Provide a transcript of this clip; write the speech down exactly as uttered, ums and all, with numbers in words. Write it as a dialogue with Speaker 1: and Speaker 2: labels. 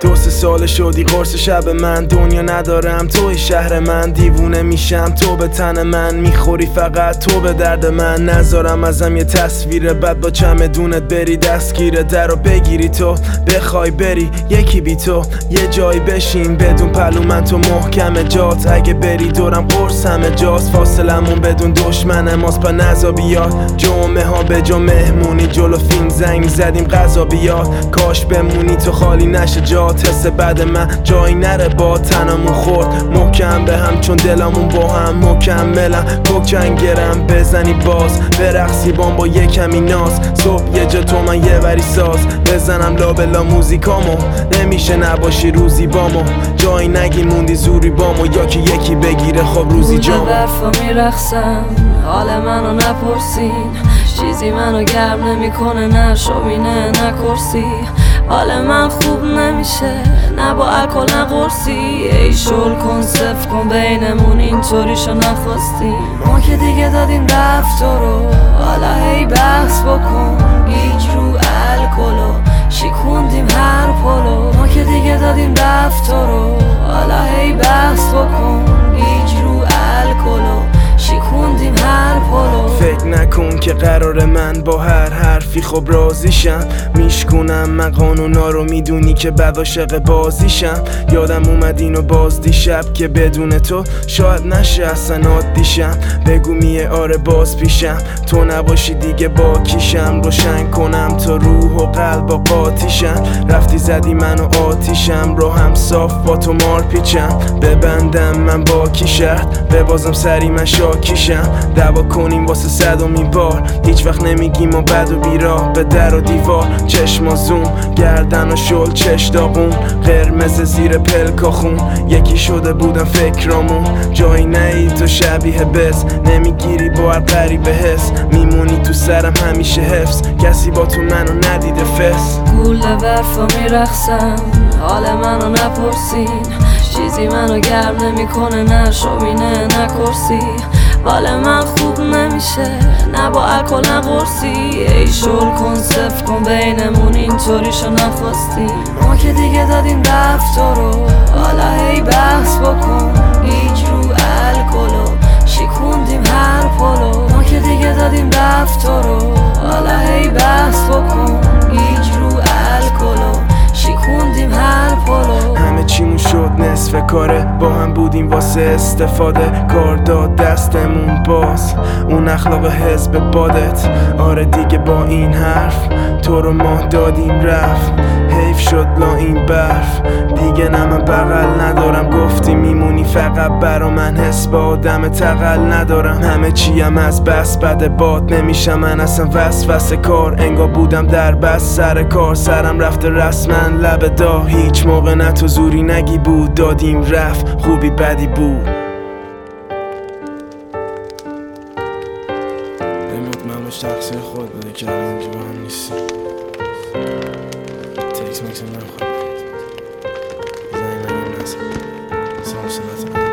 Speaker 1: دو سه سال شدی قرص شب من، دنیا ندارم توی شهر من، دیوونه میشم تو به تن من، میخوری فقط تو به درد من. نذارم ازم یه تصویر بد با چمدونت بری دستگیر در رو بگیری تو، بخوای بری یکی بی تو یه جایی بشین بدون پلو من تو محکم جات، اگه بری دورم قرص همه جاست، فاصلمون بدون دشمن ماست پا نزا بیاد. جمعه ها به جا مهمونی جلو فیلم زنگ زدیم غذا بیاد، کاش بمونی تو خالی نشه جات، حس بعد من جایی نره با تنمون خورد محکم به هم چون دلمون با هم مکملم، کوکنگرم بزنی باز برقصی بام با یه کمی ناز، صبح یه جا تو من یه وری ساز بزنم لابلا موزیکامو، نمیشه نباشی روزی بامو، جایی نگی موندی زوری بامو، یا که یکی بگیره خب روزی جامو.
Speaker 2: برفا میرخصم حال منو نپرسین، چیزی منو گرم نمیکنه نه شومینه نه کرسی، حال من خوب نمیشه نه با الکل نه قرصی، ای شل کن صف کن بینمون اینطوریشو نخواستیم، ما که دیگه دادیم رفت رو حالا هی بحث بکن، گیج رو الکلو شیکوندیم هر پلو، ما که دیگه دادیم رفت رو حالا هی بحث بکن، گیج رو الکلو شیکوندیم هر پلو.
Speaker 1: فکر نکن که قرار من با هر حرفی خب راضیشم، میشکنم من قانونا رو میدونی که بعد عاشق بازیشم، یادم اومد اینو باز دیشب که بدون تو شاید نشه اصلا عادیشم، بگو میه آره باز پیشم تو نباشی دیگه با کیشم، روشن کنم تا روح و قلب و قاطیشم، رفتی زدی منو آتیشم رو هم صاف با تو مار پیچم، ببندم من با کی شرط ببازم سری من شاکیشم، دعوا کنیم واسه صدومین بار هیچ وقت نمیگیم و بد و بیراه به در و دیوار، چشم و زوم گردن و شل چش داغون قرمز زیر پلکا خون، یکی شده بودم فکرامون جایی نهی تو شبیه بس، نمیگیری با هر غریبه حس، میمونی تو سرم همیشه حفظ، کسی با تو منو ندیده فس.
Speaker 2: گوله برفا میرخصم حال منو نپرسین، چیزی منو گرم نمیکنه نه شومینه نه کرسی، حال من خوب نمیشه نه با الکل نه قرصی، ای شل کن صف کن بینمون اینطوریشو نخواستیم، ما که دیگه دادیم رفت رو حالا هی بحث بکن، گیج رو الکلو شیکوندیم هر پلو، ما که دیگه دادیم رفت رو حالا هی بحث بکن، گیج رو الکلو شیکوندیم هر پلو.
Speaker 1: همه چیمون شد نصف کاره با هم بودیم واسه استفاده، کار داد دستمون باز اون اخلاق حزب بادت، آره دیگه با این حرف تو رو ما دادیم رفت، حیف شد لا این برف دیگه نه من بغل ندارم، گفتی میمونی فقط برا من حس با آدم تقل ندارم، همه چیم از بس بد باد نمیشم من اصلا وسوسه کار، انگار بودم در بس سر کار سرم رفته رسما لب دا، هیچ موقع نه تو زوری نگی بود دادیم رفت خوبی بدی بود. این مطمئن باش تقصیر خود بوده که الان که با هم نیستی، تکس مکس هم نمیخواد زنی نگیم نزد سامسونت